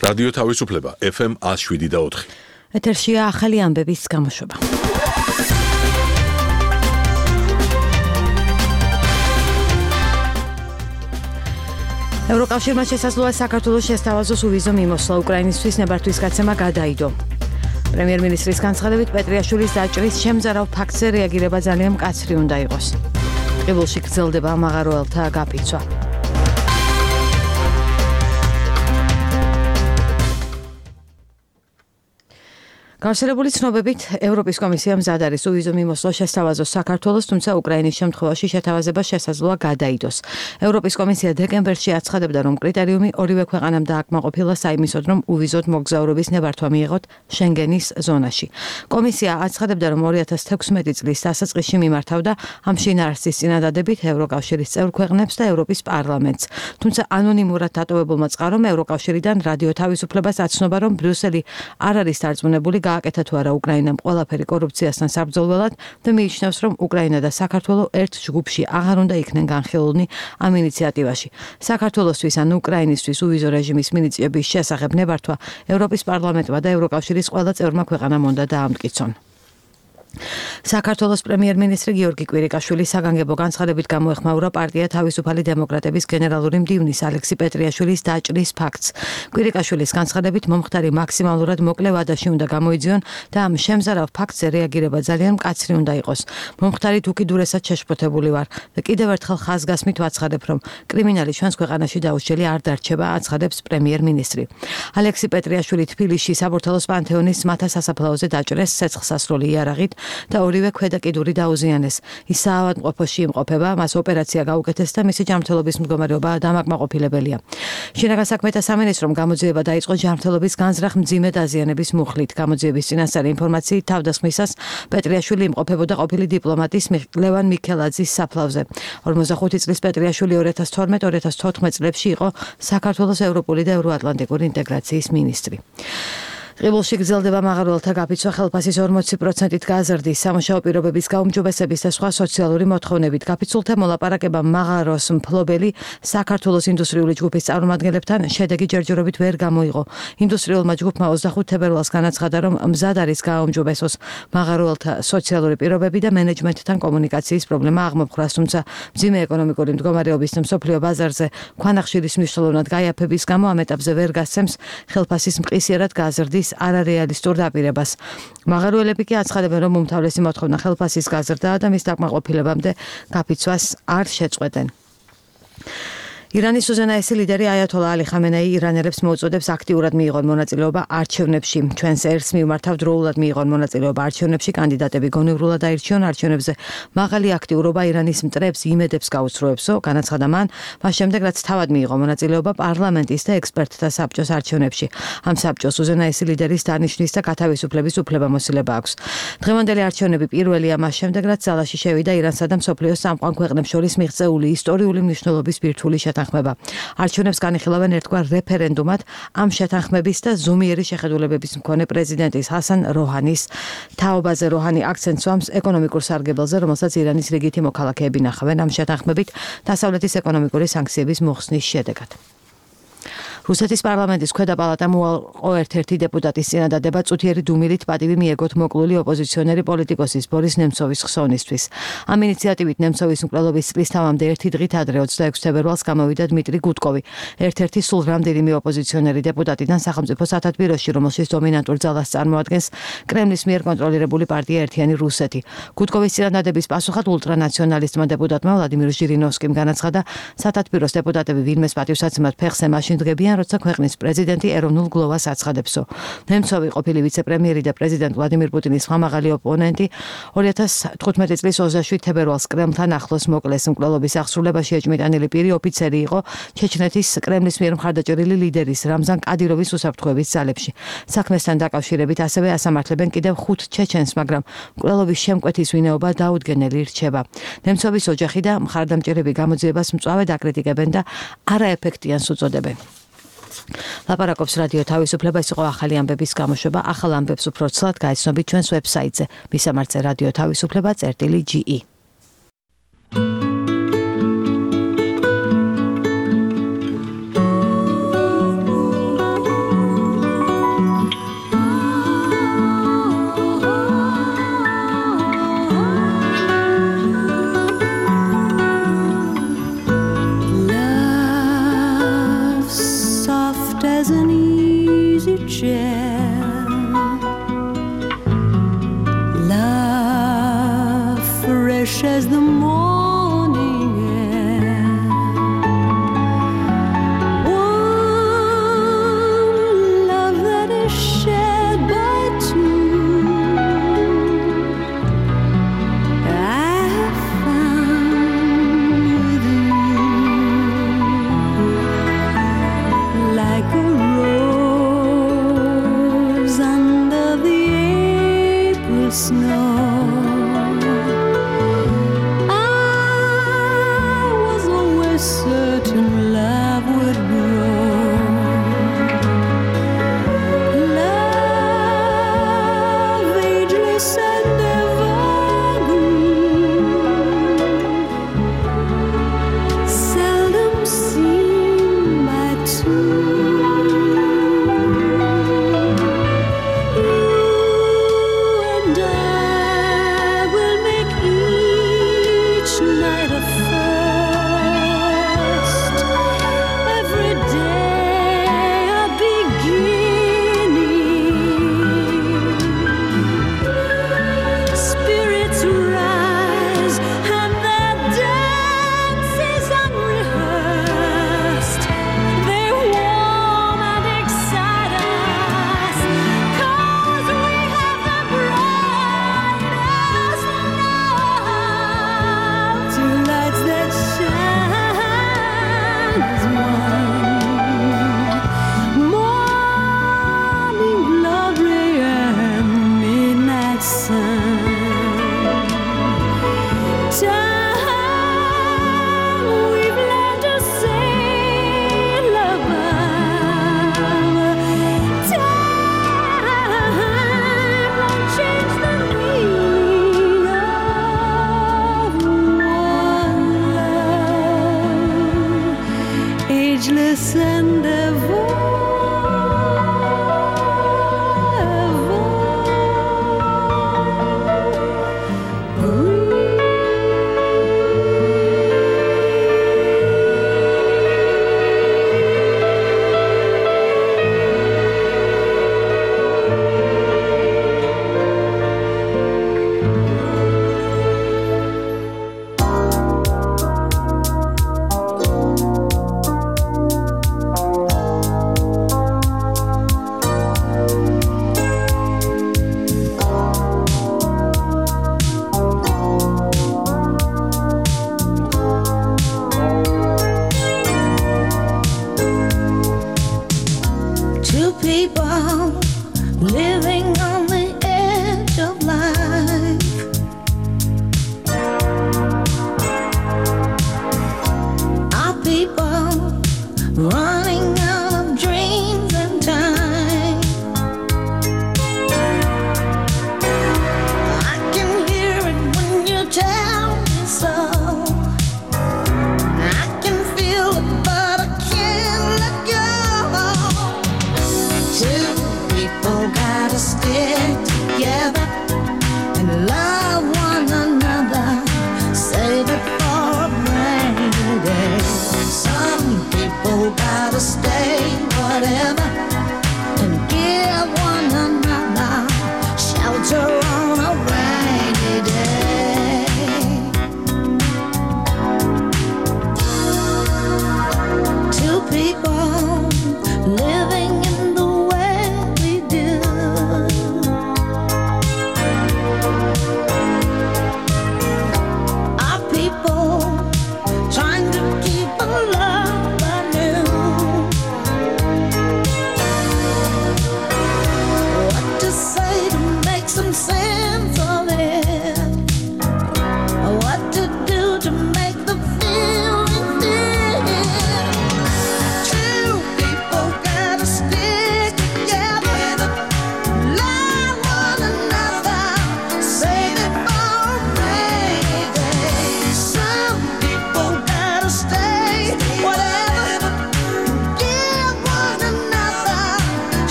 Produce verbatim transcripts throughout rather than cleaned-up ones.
რადიო თავისუფლება ეფ ემ one oh seven და four. ეთერშია ახალი ამბების გამოშვება. ევროკავშირმა შესაძლოა საქართველოს შესთავაზოს უვიზო მიმოსვლა უკრაინისთვის ნებართვის გაცემა გადაიდო. პრემიერ-მინისტრის განცხადებით პეტრიაშვილის დაჭრის შემზარავ ფაქტზე რეაგირება ძალიან მკაცრი უნდა იყოს. ყიბულში გრძელდება მაღაროელთა გაფიცვა. გავრცელებული ცნობებით ევროპის კომისია მზად არის უვიზო მიმოსვლა შესთავაზოს საქართველოს, თუმცა უკრაინის შემთხვევაში შეთავაზება შესაძლოა გადაიდოს. ევროპის კომისია დეკემბერში აცხადებდა, რომ კრიტერიუმი ორივე ქვეყანამ დააკმაყოფილა საიმისოდ, რომ უვიზოდ მოგზაურობის ნებართვა მიიღოთ შენგენის ზონაში. კომისია აცხადებდა, რომ two thousand sixteen წლის დასაწყისში მიმართავდა ამ შინაარსის წინადადებით ევროკავშირის წევრ ქვეყნებს და ევროპის პარლამენტს. თუმცა ანონიმურად დატოვებულმა წყარომ ევროკავშირიდან რადიო თავისუფლებას აცნობა, რომ ბრიუსელი არ არის დარწმუნებული გააკეთა თუ არა უკრაინამ ყველაფერი კორუფციასთან საბრძოლველად და მიიჩნევს, რომ უკრაინა და საქართველო ერთ ჯგუფში აღარ უნდა იქნენ განხილულნი ამ ინიციატივაში. საქართველოსთვის ან უკრაინისთვის უვიზო რეჟიმის მინიჭების შესახებ ნებართვა ევროპის პარლამენტმა და ევროკავშირის ყველა წევრმა ქვეყანამ უნდა დაამტკიცონ. საქართველოს პრემიერ-მინისტრი გიორგი კვირიკაშვილი საგანგებო განცხადებით გამოეხმაურა პარტია თავისუფალი დემოკრატების გენერალური მდივნის ალექსი პეტრიაშვილის დაჭრის ფაქტს. კვირიკაშვილის განცხადებით მომხდარი მაქსიმალურად მოკლე ვადაში უნდა გამოიძიონ და ამ შემზარავ ფაქტზე რეაგირება ძალიან მკაცრი უნდა იყოს. მომხდარით უკიდურესად შეშფოთებული ვარ და კიდევ ერთხელ ხაზგასმით ვაცხადებ, რომ კრიმინალი ჩვენს ქვეყანაში დაუჩელი არ დარჩება, აცხადებს პრემიერ-მინისტრი. ალექსი პეტრიაშვილი თბილისში საბურთალოს პანთეონის მთა სასაფლაოზე დაჭრეს ცეცხლსასროლი იარაღით და ორივე ქვედა კიდური დაუზიანეს. ის საავადმყოფოში იმყოფება, მას ოპერაცია გაუკეთეს და მისი ჯანმრთელობის მდგომარეობა დამაკმაყოფილებელია. შინაგან საქმეთა სამინისტრომ გამოძიება დაიწყო ჯანმრთელობის განზრახ მძიმე დაზიანების მუხლით. გამოძიების წინასწარი ინფორმაციით თავდასხმისას პეტრიაშვილი იმყოფებოდა ყოფილი დიპლომატის ლევან მიქელაძის საფლავზე. ორმოცდახუთი წლის პეტრიაშვილი two thousand twelve two thousand fourteen წლებში იყო საქართველოს ევროპული და ევროატლანტიკური ინტეგრაციის მინისტრი. ყიბულში გრძელდება მაღაროელთა გაფიცვა ხელფასის forty პროცენტით გაზრდის, სამუშაო პირობების გაუმჯობესების და სხვა სოციალური მოთხოვნებით. გაფიცულთა მოლაპარაკება მაღაროს მფლობელი საქართველოს ინდუსტრიული ჯგუფის წარმომადგენლებთან შედეგი ჯერჯერობით ვერ გამოიღო. ინდუსტრიულმა ჯგუფმა ოცდახუთ თებერვალს განაცხადა, რომ მზად არის გააუმჯობესოს მაღაროელთა სოციალური პირობები და მენეჯმენტთან კომუნიკაციის პრობლემა აღმოფხვრას, თუმცა მძიმე ეკონომიკური მდგომარეობის და მსოფლიო ბაზარზე ქვანახშირის მნიშვნელოვნად გაიაფების გამო ამ ეტაპზე ვერ გასცემს ხელფასის მყისიერად გაზრდის არარეალისტურ დაპირებას. მაღაროელები კი აცხადებენ, რომ უმთავრესი მოთხოვნა ხელფასის გაზრდაა და მის დაკმაყოფილებამდე გაფიცვას არ შეწყვეტენ. ირანის უზენაესი ლიდერი აიათოლა ალი ხამენეი ირანელებს მოუწოდებს აქტიურად მიიღონ მონაწილეობა არჩევნებში. ჩვენს ერს მიმართავ დროულად მიიღონ მონაწილეობა არჩევნებში, კანდიდატები გონივრულად აირჩიონ, არჩევნებზე მაღალი აქტიურობა ირანის მტრებს იმედებს გაუცროებსო, განაცხადა მან, მას შემდეგ რაც თავად მიიღო მონაწილეობა პარლამენტის და ექსპერტთა საბჭოს არჩევნებში. ამ საბჭოს უზენაესი ლიდერის დანიშვნის და გათავისუფლების უფლებამოსილება აქვს. დღევანდელი არჩევნები პირველია მას შემდეგ, რაც ძალაში შევიდა ირანსა და მსოფლიოს სამყარო ქვეყნებს შორის მიღწეული ისტორიული მნიშვნელობის ბირთვული შეთანხმება. არჩევნებს განიხილავენ ერთგვარ რეფერენდუმად ამ შეთანხმების და ზომიერი შეხედულებების მქონე პრეზიდენტის ჰასან როჰანის თაობაზე. როჰანი აქცენტს უსვამს ეკონომიკურ სარგებელზე, რომელსაც ირანის რიგითი მოქალაქეები ნახავენ ამ შეთანხმებით დასავლეთის ეკონომიკური სანქციების მოხსნის შედეგად. რუსეთის პარლამენტის ქვედა პალატამ უარყო ერთ-ერთი დეპუტატის წინადადება წუთიერი დუმილით პატივი მიეგოთ მოკლული ოპოზიციონერი პოლიტიკოსის ბორის ნემცოვის ხსოვნისთვის. ამ ინიციატივით ნემცოვის მკვლელობის წლის თავამდე ერთი დღით ადრე ოცდაექვსი თებერვალს გამოვიდა დმიტრი გუდკოვი, ერთ-ერთი სულ რამდენიმე ოპოზიციონერი დეპუტატიდან სახელმწიფო სათათბიროში, რომელშიც დომინანტურ ძალას წარმოადგენს კრემლის მიერ კონტროლირებული პარტია ერთიანი რუსეთი. გუდკოვის წინადადების პასუხად ულტრანაციონალისტმა დეპუტატმა ვლადიმირ ჟირინოვსკიმ განაცხადა, სათათბიროს დეპუტატები ვინმეს პატივსაცემად ფეხზე მაშინ დგებიან, როცა ქვეყნის პრეზიდენტი ეროვნულ გლოვას აცხადებსო. ნემცოვი ყოფილი ვიცე-პრემიერი და პრეზიდენტ ვლადიმირ პუტინის ხმამაღალი ოპონენტი two thousand თხუთმეტი წლის ოცდაშვიდ თებერვალს კრემლთან ახლოს მოკლეს. მკვლელობის აღსრულებაში ეჭმიტანილი პირი ოფიცერი იყო ჩეჩნეთის კრემლის მიერ მხარდაჭერილი ლიდერის რამზან კადიროვის უსაფრთხოების ძალებში. საქმესთან დაკავშირებით ასევე ასამართლებენ კიდევ ხუთ ჩეჩენს, მაგრამ მკვლელობის შემკვეთის ვინაობა დაუდგენელი რჩება. ნემცოვის ოჯახი და მხარდამჭერები გამოძიებას მწვავედ აკრიტიკებენ და არაეფექტიანს უწოდებენ. ლაპარაკობს რადიო თავისუფლება, ეს იყო ახალი ამბების გამოშვება. ახალ ამბებს უფრო ცლად გაიცნობით ჩვენს ვებსაიტზე მისამართზე რადიო თავისუფლება წერტილი ჯი ი. as the morning air. One love that is shared by two, I have found with you, like a rose under the April snow. Certain love would grow, love ageless and evergreen, seldom seen by two. You and I will make each night a ageless and ever,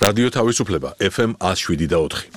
რადიო თავისუფლება ეფ ემ one oh seven და four.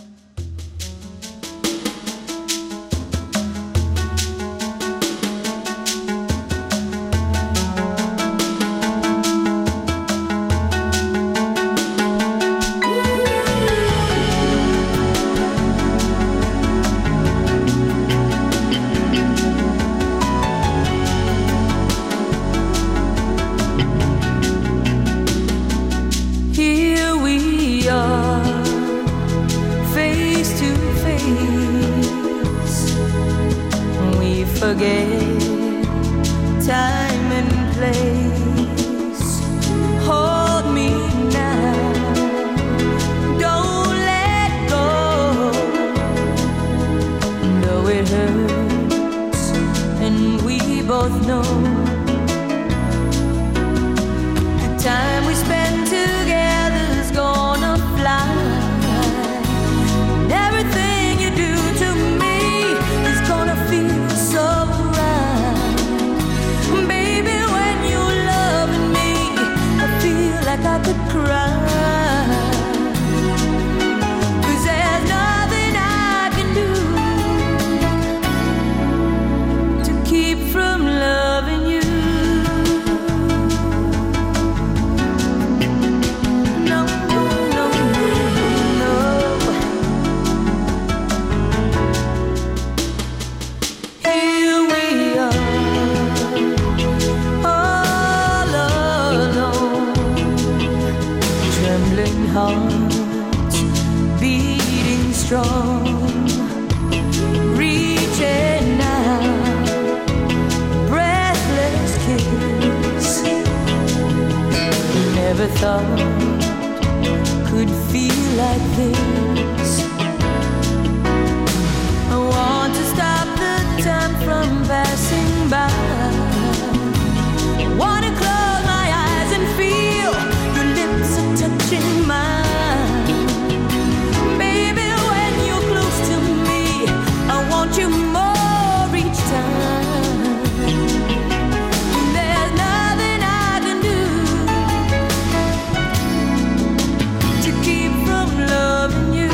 Keep from loving you.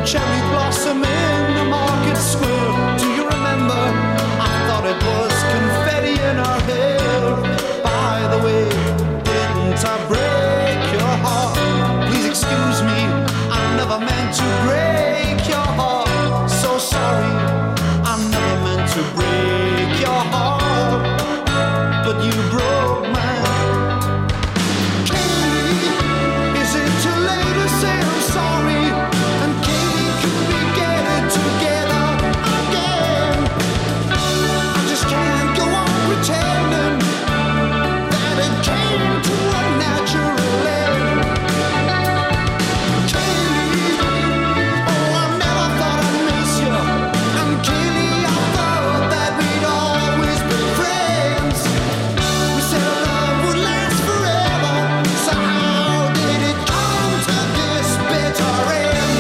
cherry blossom in the market square. Do you remember? I thought it was confetti in her hair. By the way, didn't I break your heart? Please excuse me, I never meant to break your heart. So sorry, I never meant to break your heart, but you broke mine. Katie, is it too late to say I'm sorry? And Katie, could we get it together again? I just can't go on pretending that it came to a natural end. Katie, oh, I never thought I'd miss you. And Katie, I thought that we'd always be friends. We said our love would last forever. So how did it come to this bitter end?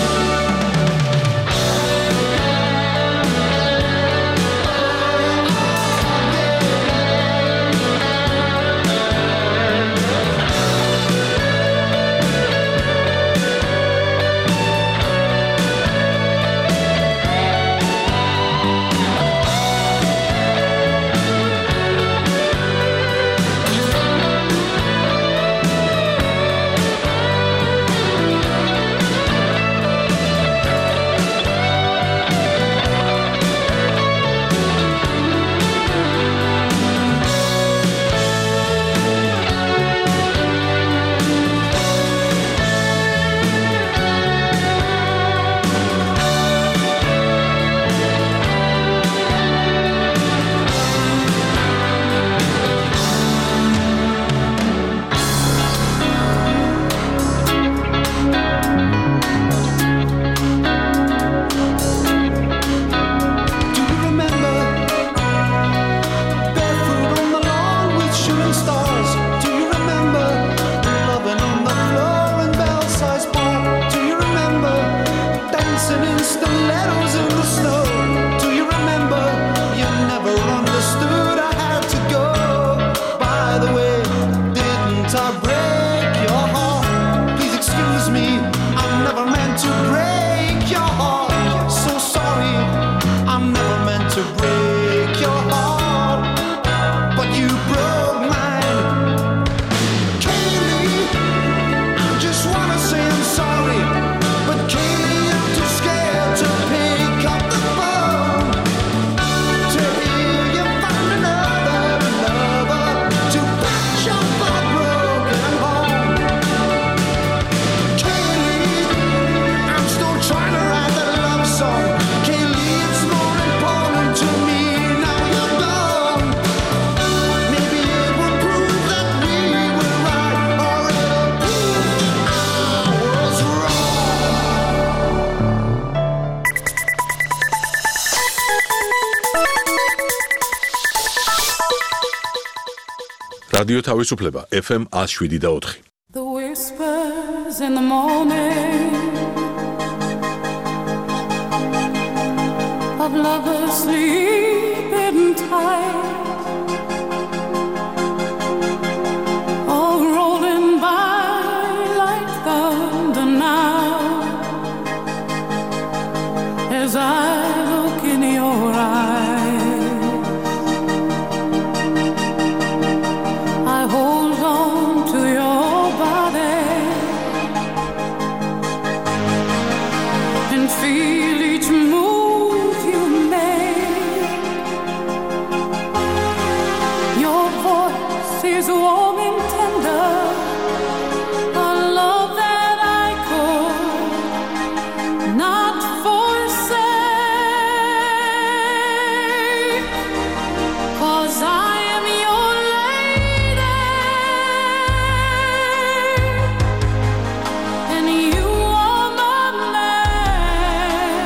Do you remember barefoot on the lawn with shooting stars? Do you remember loving on the floor in Belsize Park? Do you remember dancing in stilettos in the snow? Do you remember you never understood I had to go? By the way, didn't I break your heart? Please excuse me, I never meant to break your heart. So sorry, I never meant to break your heart, but you broke mine. Kaylee, I just wanna say I'm sorry, but Kaylee, I'm too scared to pick up the phone. To hear you find another lover to patch up a broken home. Kaylee, I'm still trying to write that love song. Kaylee, it's more important to me now you're gone. Maybe it will prove that we were right, or it'll prove that I was wrong. რადიო თავისუფლება ეფ ემ one oh seven და four. The whispers in the morning of lovers sleeping tight, all rolling by like thunder now, as I look in your eyes. I hold on to your body and feel each move you make. Your voice is warm and tender, a love that I could not forsake, 'cause I am your lady and you are my man.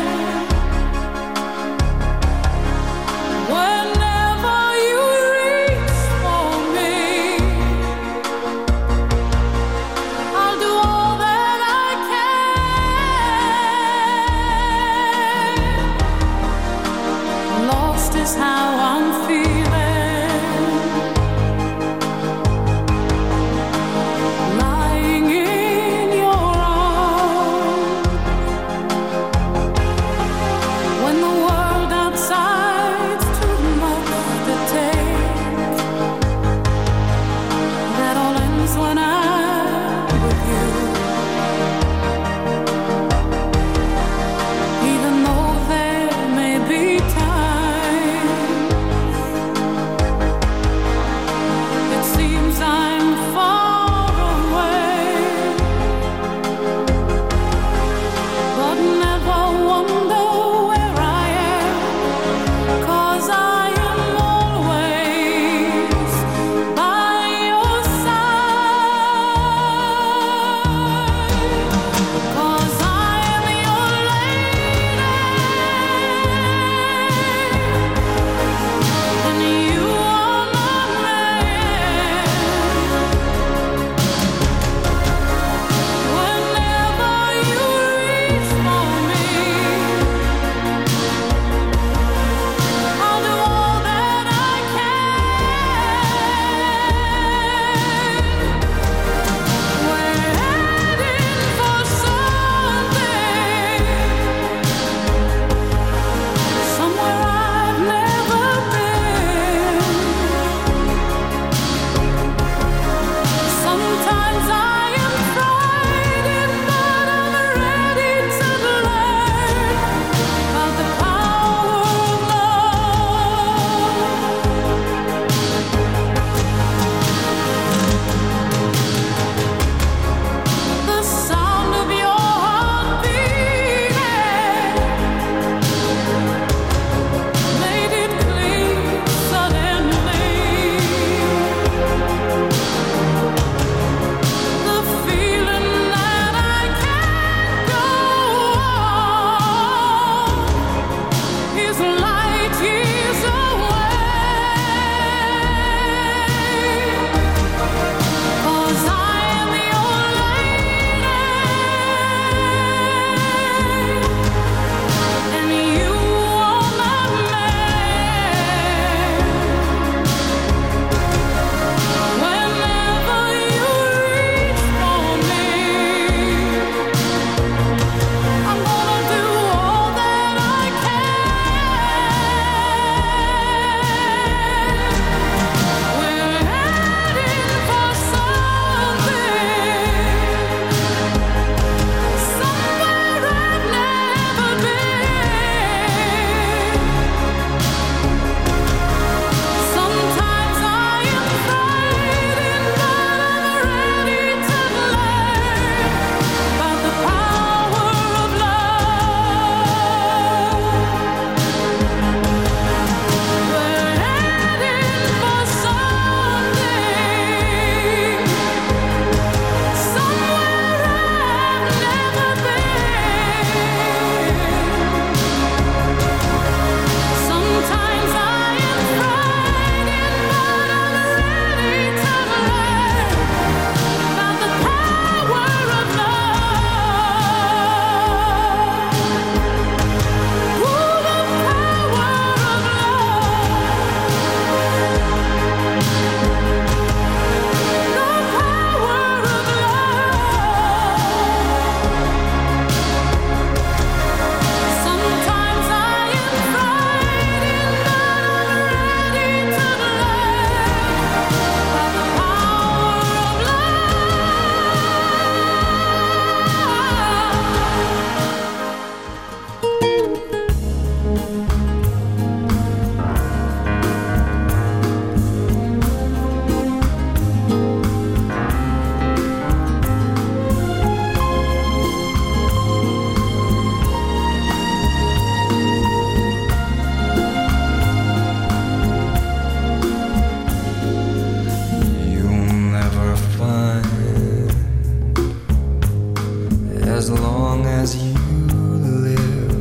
as long as you live.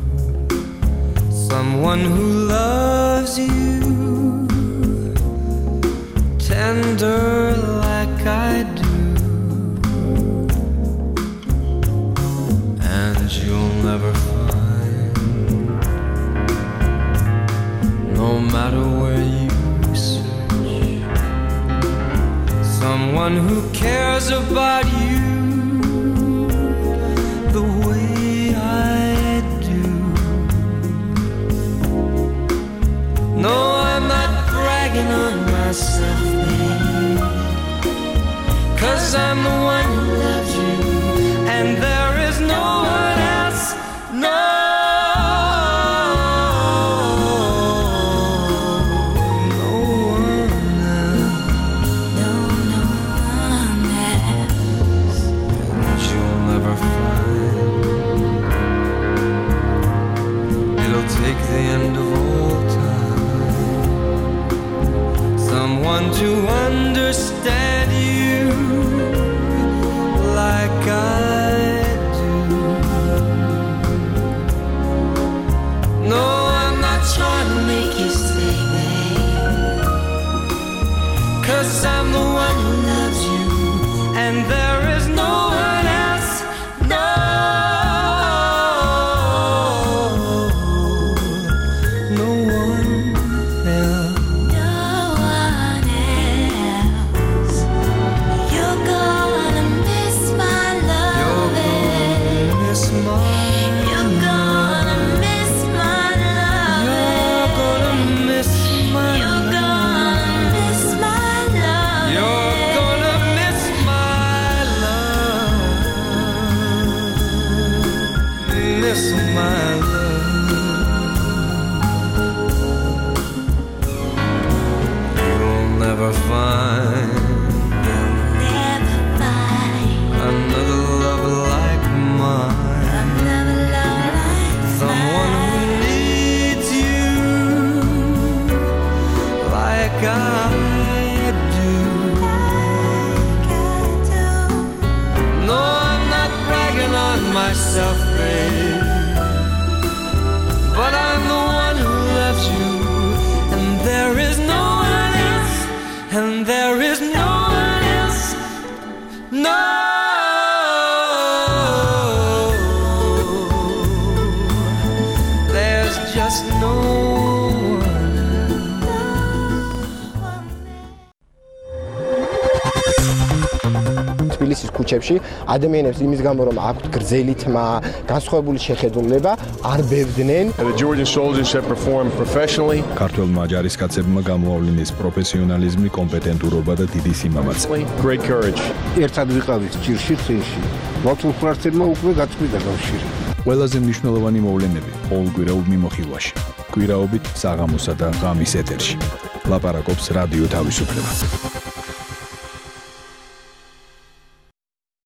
Someone who loves you tender like I do, and you'll never find, no matter where you search, someone who cares about you the way I do. No, I'm not bragging on myself, babe, 'cause I'm the one who loves you, and there is no one else, no, no one else, no, no one else, and you'll never find. It'll take the end of all time, someone to understand you like I do. No, I'm not trying to make you stay, babe, 'cause I'm the one who loves you, and there is no one else, no, no one else. Myself, babe, but I'm the one who loves you, and there is no one else, and there is no one else, no, there's just no თბილისის ქუჩებში ადამიანებს იმის გამო რომ აქვთ გრძელი თმა, განსხვავებული შეხედულება, არ ბევდნენ. The Georgian soldiers have performed professionally. ქართველმა ჯარისკაცებმა გამოავლინეს პროფესიონალიზმი, კომპეტენტურობა და დიდი სიმამაცე. Great courage. ერთად ვიყავით ჭირში წინში. მართლმსვარтерმა უკვე გაწყვიტა კავშირი. ყველაზე მნიშვნელოვანი მოვლენები ყოველკვირეულ მიმოხილვაში. კვირაობით საღამოსა და ღამის ეთერში. ლაპარაკობს რადიო თავისუფლება.